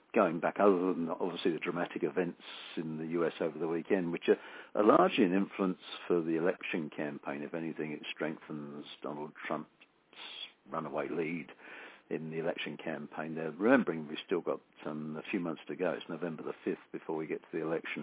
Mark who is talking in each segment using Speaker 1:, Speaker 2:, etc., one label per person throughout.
Speaker 1: going back, other than obviously the dramatic events in the US over the weekend, which are largely an influence for the election campaign. If anything, it strengthens Donald Trump's runaway lead in the election campaign. Now, remembering we've still got a few months to go. It's November the 5th before we get to the election.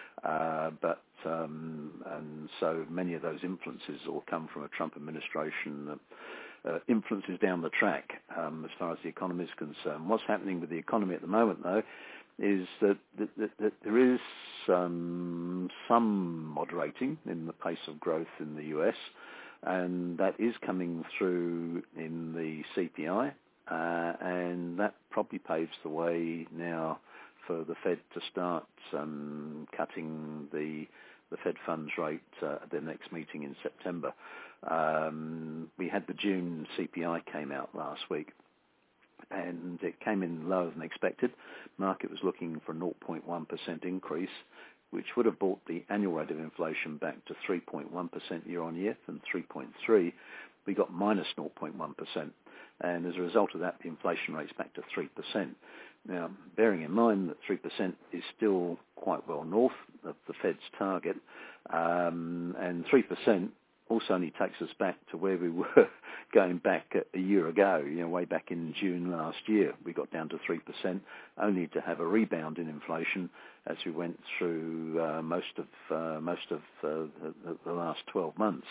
Speaker 1: And so many of those influences will come from a Trump administration that influences down the track as far as the economy is concerned. What's happening with the economy at the moment, though, is that there is some moderating in the pace of growth in the US, and that is coming through in the CPI, and that probably paves the way now for the Fed to start cutting the Fed funds rate at their next meeting in September. We had the June CPI came out last week, and it came in lower than expected. Market was looking for a 0.1% increase, which would have brought the annual rate of inflation back to 3.1% year on year from 3.3. We got minus 0.1%, and as a result of that, the inflation rate's back to 3%. Now, bearing in mind that 3% is still quite well north of the Fed's target, and 3% also only takes us back to where we were going back a year ago, way back in June last year. We got down to 3%, only to have a rebound in inflation as we went through most of the last 12 months.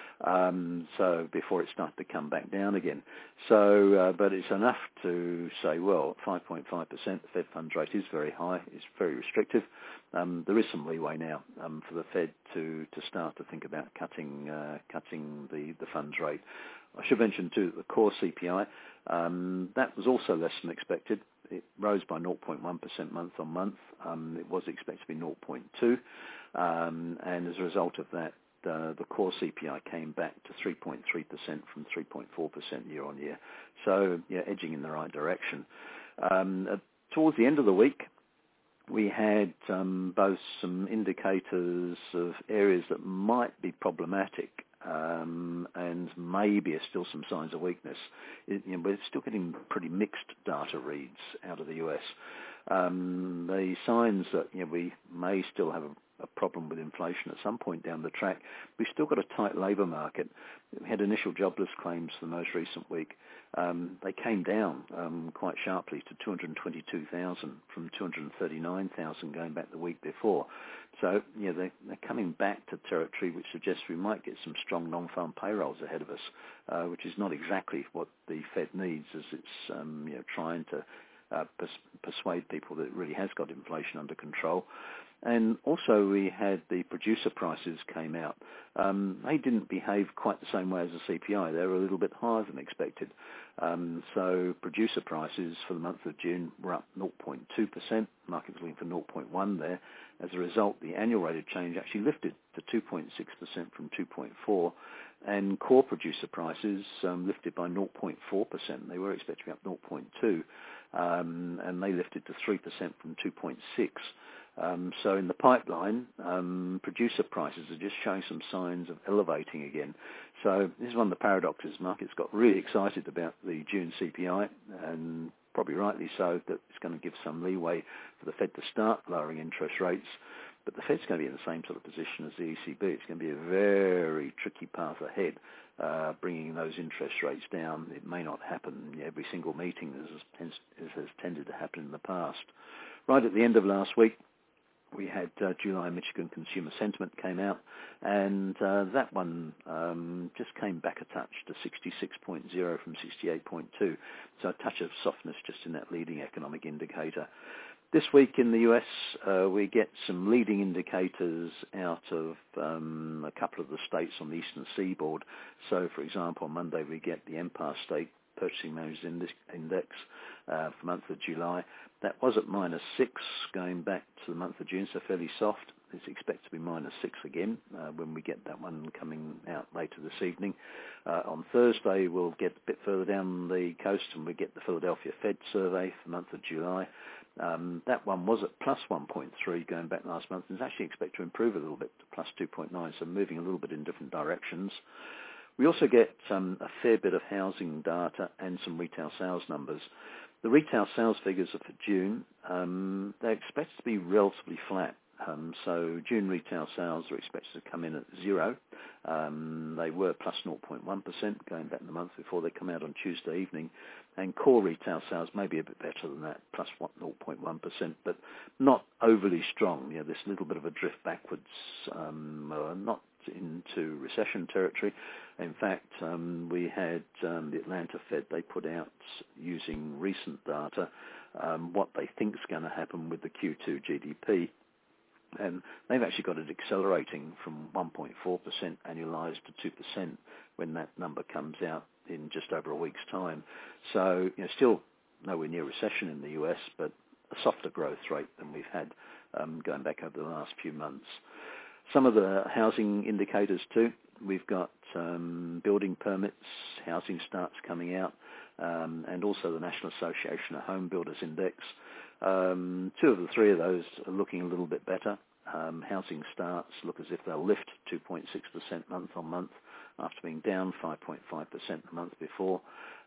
Speaker 1: So before it started to come back down again. So, but it's enough to say, well, 5.5%, the Fed funds rate is very high, it's very restrictive. There is some leeway now for the Fed to start to think about cutting the funds rate. I should mention too that the core CPI, that was also less than expected. It rose by 0.1% month on month. It was expected to be 0.2, and as a result of that, the core CPI came back to 3.3% from 3.4% year on year. So, yeah, edging in the right direction. Towards the end of the week, we had both some indicators of areas that might be problematic and maybe are still some signs of weakness. We're still getting pretty mixed data reads out of the US. The signs that we may still have a problem with inflation at some point down the track. We've still got a tight labour market. We had initial jobless claims the most recent week. They came down quite sharply to 222,000 from 239,000 going back the week before. So, they're coming back to territory which suggests we might get some strong non-farm payrolls ahead of us, which is not exactly what the Fed needs as it's trying to persuade people that it really has got inflation under control. And also we had the producer prices came out. They didn't behave quite the same way as the CPI. They were a little bit higher than expected. So producer prices for the month of June were up 0.2%. Market was looking for 0.1 there. As a result, the annual rate of change actually lifted to 2.6% from 2.4. And core producer prices lifted by 0.4%. They were expected to be up 0.2, and they lifted to 3% from 2.6. So in the pipeline, producer prices are just showing some signs of elevating again. So this is one of the paradoxes. Markets got really excited about the June CPI, and probably rightly so, that it's going to give some leeway for the Fed to start lowering interest rates. But the Fed's going to be in the same sort of position as the ECB. It's going to be a very tricky path ahead, bringing those interest rates down. It may not happen every single meeting as has tended to happen in the past. Right at the end of last week, we had July Michigan consumer sentiment came out, and that one just came back a touch to 66.0 from 68.2. So a touch of softness just in that leading economic indicator. This week in the US, we get some leading indicators out of a couple of the states on the eastern seaboard. So, for example, on Monday we get the Empire State Purchasing Managers Index for the month of July. That was at -6 going back to the month of June, so fairly soft. It's expected to be -6 again when we get that one coming out later this evening. On Thursday, we'll get a bit further down the coast and we get the Philadelphia Fed survey for the month of July. That one was at +1.3 going back last month and is actually expected to improve a little bit to +2.9, so moving a little bit in different directions. We also get a fair bit of housing data and some retail sales numbers. The retail sales figures are for June. They're expected to be relatively flat. So June retail sales are expected to come in at 0. They were plus 0.1% going back in the month before. They come out on Tuesday evening. And core retail sales may be a bit better than that, plus 0.1%, but not overly strong. This little bit of a drift backwards, not into recession territory. In fact, we had the Atlanta Fed. They put out, using recent data, what they think is going to happen with the Q2 GDP. And they've actually got it accelerating from 1.4% annualized to 2% when that number comes out in just over a week's time. So, still nowhere near recession in the US, but a softer growth rate than we've had going back over the last few months. Some of the housing indicators too. We've got building permits, housing starts coming out, and also the National Association of Home Builders Index. 2 of the 3 of those are looking a little bit better. Housing starts look as if they'll lift 2.6% month on month after being down 5.5% the month before.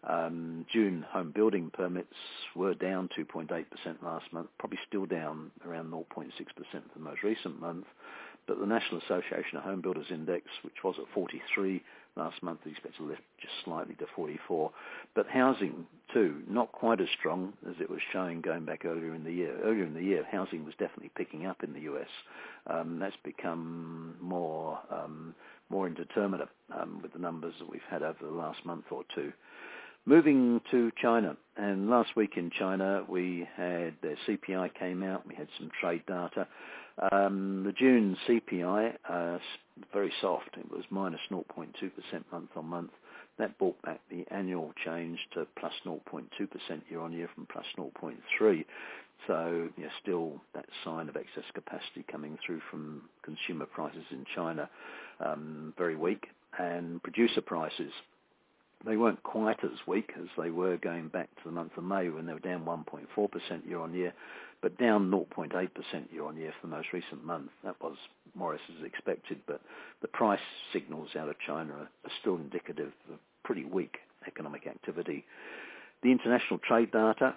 Speaker 1: June home building permits were down 2.8% last month, probably still down around 0.6% for the most recent month. But the National Association of Home Builders Index, which was at 43 last month, is expected to lift just slightly to 44. But housing, too, not quite as strong as it was showing going back earlier in the year. Earlier in the year, housing was definitely picking up in the US. That's become more indeterminate with the numbers that we've had over the last month or two. Moving to China, and last week in China we had their CPI came out, we had some trade data. The June CPI, very soft, it was minus 0.2% month on month. That brought back the annual change to plus 0.2% year on year from plus 0.3%. So still that sign of excess capacity coming through from consumer prices in China, very weak. And producer prices, they weren't quite as weak as they were going back to the month of May when they were down 1.4% year on year, but down 0.8% year on year for the most recent month. That was more or less as expected, but the price signals out of China are still indicative of pretty weak economic activity. The international trade data,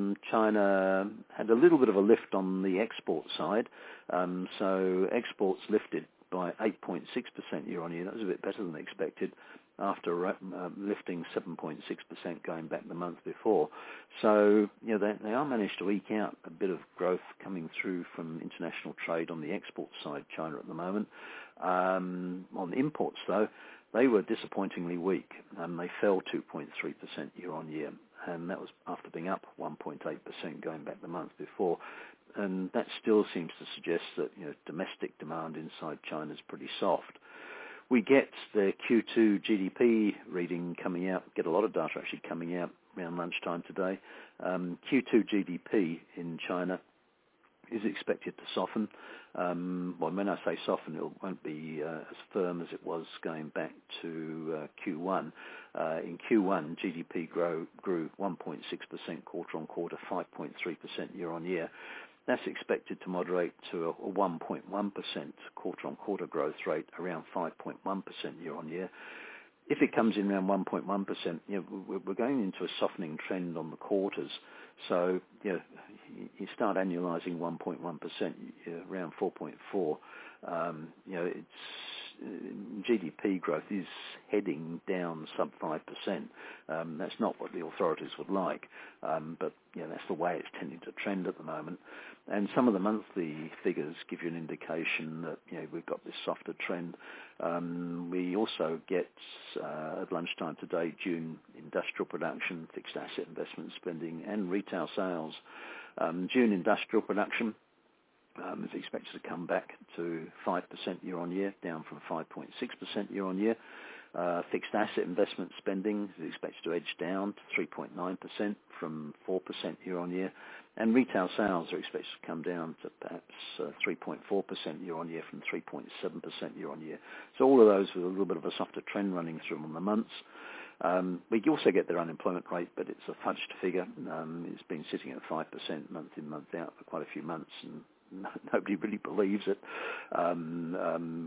Speaker 1: China had a little bit of a lift on the export side, so exports lifted by 8.6% year on year. That was a bit better than expected, after lifting 7.6% going back the month before. So, they are managed to eke out a bit of growth coming through from international trade on the export side, China at the moment. On the imports, though, they were disappointingly weak. They fell 2.3% year on year, and that was after being up 1.8% going back the month before. And that still seems to suggest that domestic demand inside China is pretty soft. We get the Q2 GDP reading coming out, get a lot of data actually coming out around lunchtime today. Q2 GDP in China is expected to soften. Well, when I say soften, it won't be as firm as it was going back to Q1. In Q1, GDP grew 1.6% quarter on quarter, 5.3% year on year. That's expected to moderate to a 1.1% quarter-on-quarter growth rate, around 5.1% year-on-year. If it comes in around 1.1%, we're going into a softening trend on the quarters. So, you start annualizing 1.1%, around 4.4. It's GDP growth is heading down sub 5%. That's not what the authorities would like, but that's the way it's tending to trend at the moment. And some of the monthly figures give you an indication that we've got this softer trend. We also get at lunchtime today June industrial production, fixed asset investment spending, and retail sales. June industrial production is expected to come back to 5% year on year, down from 5.6% year on year. Fixed asset investment spending is expected to edge down to 3.9% from 4% year on year. And retail sales are expected to come down to perhaps 3.4% year on year from 3.7% year on year. So all of those with a little bit of a softer trend running through them on the months. We also get their unemployment rate, but it's a fudged figure. It's been sitting at 5% month in, month out for quite a few months, and nobody really believes it.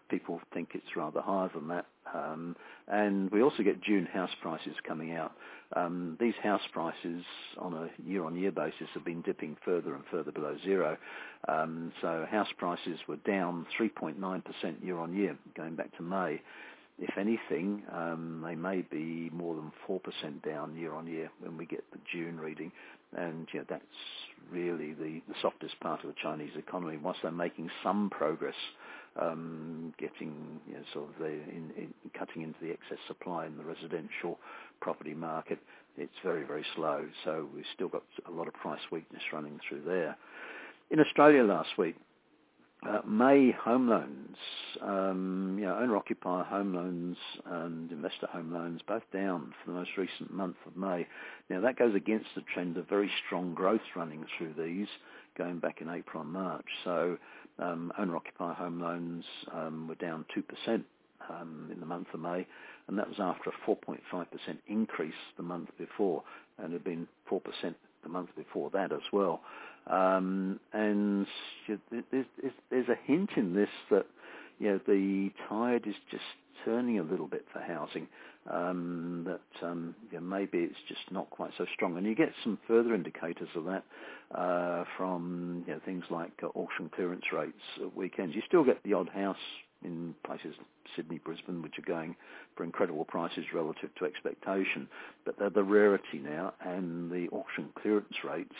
Speaker 1: people think it's rather higher than that. And we also get June house prices coming out. These house prices on a year-on-year basis have been dipping further and further below zero. So house prices were down 3.9% year-on-year going back to May. If anything, they may be more than 4% down year-on-year when we get the June reading. And that's really the softest part of the Chinese economy. Whilst they're making some progress, getting sort of cutting into the excess supply in the residential property market, it's very, very slow. So we've still got a lot of price weakness running through there. In Australia last week, May home loans, owner-occupier home loans and investor home loans, both down for the most recent month of May. Now, that goes against the trend of very strong growth running through these, going back in April and March. So owner-occupier home loans were down 2% in the month of May, and that was after a 4.5% increase the month before, and it had been 4% the month before that as well. And there's a hint in this that the tide is just turning a little bit for housing. Maybe it's just not quite so strong, and you get some further indicators of that from things like auction clearance rates at weekends. You still get the odd house in places like Sydney, Brisbane, which are going for incredible prices relative to expectation, but they're the rarity now, and the auction clearance rates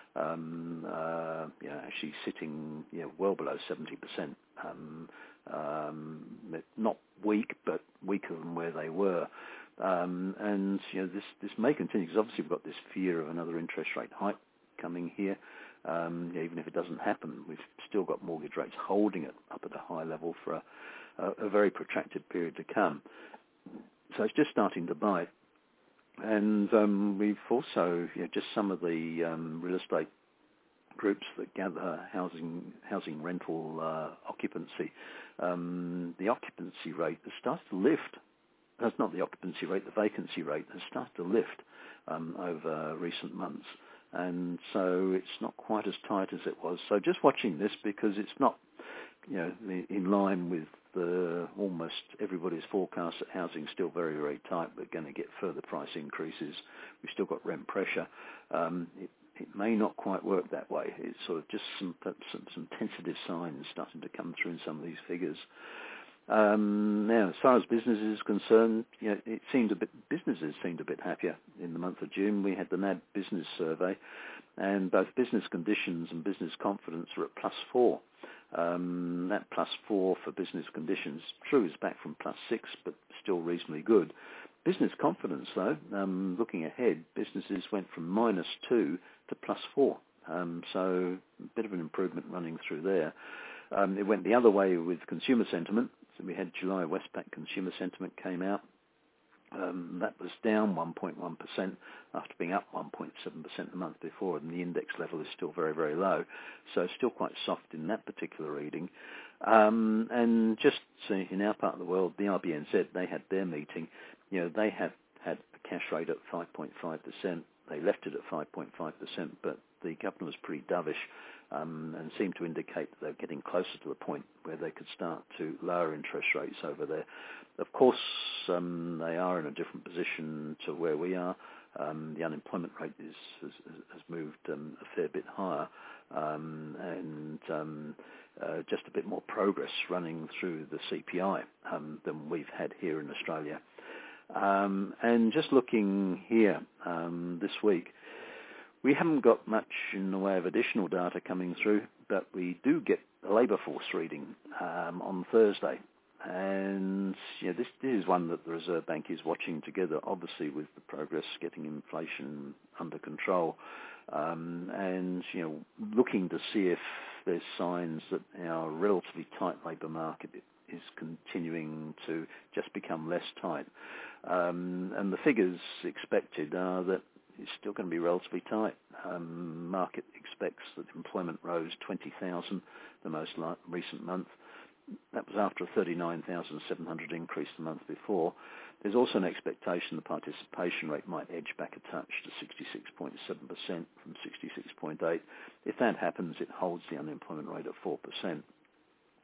Speaker 1: actually sitting well below 70%. Not weak, but weaker than where they were. And this may continue, because obviously we've got this fear of another interest rate hike coming here. Even if it doesn't happen, we've still got mortgage rates holding it up at a high level for a very protracted period to come. So it's just starting to bite. And we've also, just some of the real estate groups that gather housing rental occupancy, the occupancy rate has started to lift. That's not the occupancy rate, the vacancy rate has started to lift over recent months. And so it's not quite as tight as it was. So just watching this, because it's not, in line with almost everybody's forecast that housing's still very, very tight. We're going to get further price increases. We've still got rent pressure. It may not quite work that way. It's sort of just some tentative signs starting to come through in some of these figures. Now, as far as business is concerned, businesses seemed a bit happier in the month of June. We had the NAB business survey, and both business conditions and business confidence were at +4. That +4 for business conditions, true, is back from +6, but still reasonably good. Business confidence, though, looking ahead, businesses went from -2 to +4. So a bit of an improvement running through there. It went the other way with consumer sentiment. So we had July Westpac consumer sentiment came out. That was down 1.1% after being up 1.7% the month before, and the index level is still very, very low. So still quite soft in that particular reading. And just in our part of the world, the RBNZ, they had their meeting. They have had a cash rate at 5.5%. They left it at 5.5%, but the governor was pretty dovish and seemed to indicate that they're getting closer to the point where they could start to lower interest rates over there. Of course, they are in a different position to where we are. The unemployment rate has moved a fair bit higher, and just a bit more progress running through the CPI than we've had here in Australia. And just looking here this week, we haven't got much in the way of additional data coming through, but we do get the labour force reading on Thursday. And this is one that the Reserve Bank is watching together, obviously, with the progress getting inflation under control, and looking to see if there's signs that our relatively tight labour market is continuing to just become less tight. And the figures expected are that it's still going to be relatively tight. Market expects that employment rose 20,000 the most recent month. That was after a 39,700 increase the month before. There's also an expectation the participation rate might edge back a touch to 66.7% from 66.8%. If that happens, it holds the unemployment rate at 4%.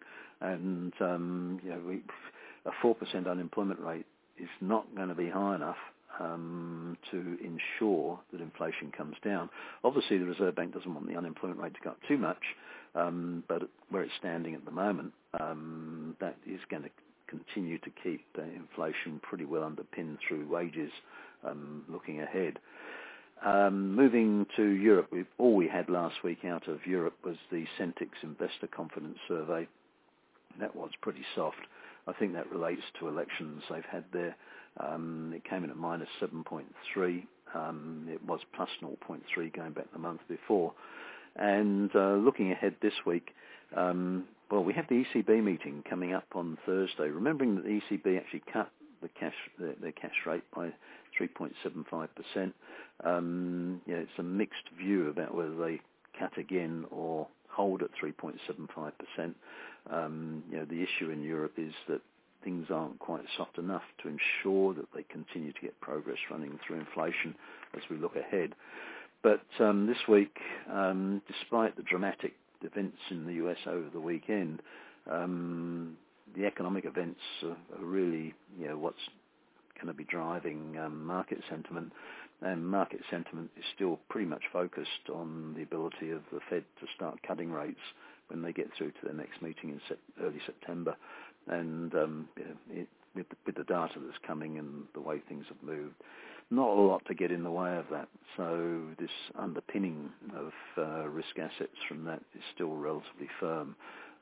Speaker 1: And a 4% unemployment rate is not going to be high enough to ensure that inflation comes down. Obviously, the Reserve Bank doesn't want the unemployment rate to go up too much, but where it's standing at the moment, that is going to continue to keep inflation pretty well underpinned through wages looking ahead. Moving to Europe, all we had last week out of Europe was the Centix Investor Confidence Survey. That was pretty soft. I think that relates to elections they've had there. It came in at minus 7.3. It was plus 0.3 going back the month before. And looking ahead this week, we have the ECB meeting coming up on Thursday. Remembering that the ECB actually cut their cash rate by 3.75%. It's a mixed view about whether they cut again or hold at 3.75%. The issue in Europe is that things aren't quite soft enough to ensure that they continue to get progress running through inflation as we look ahead. But this week, despite the dramatic events in the US over the weekend, the economic events are really what's going to be driving market sentiment. And market sentiment is still pretty much focused on the ability of the Fed to start cutting rates when they get through to their next meeting in early September. And with the data that's coming and the way things have moved, not a lot to get in the way of that. So this underpinning of risk assets from that is still relatively firm.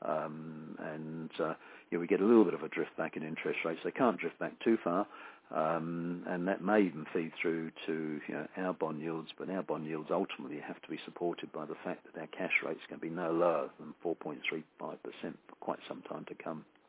Speaker 1: We get a little bit of a drift back in interest rates. They can't drift back too far. And that may even feed through to our bond yields, but our bond yields ultimately have to be supported by the fact that our cash rate's going to be no lower than 4.35% for quite some time to come.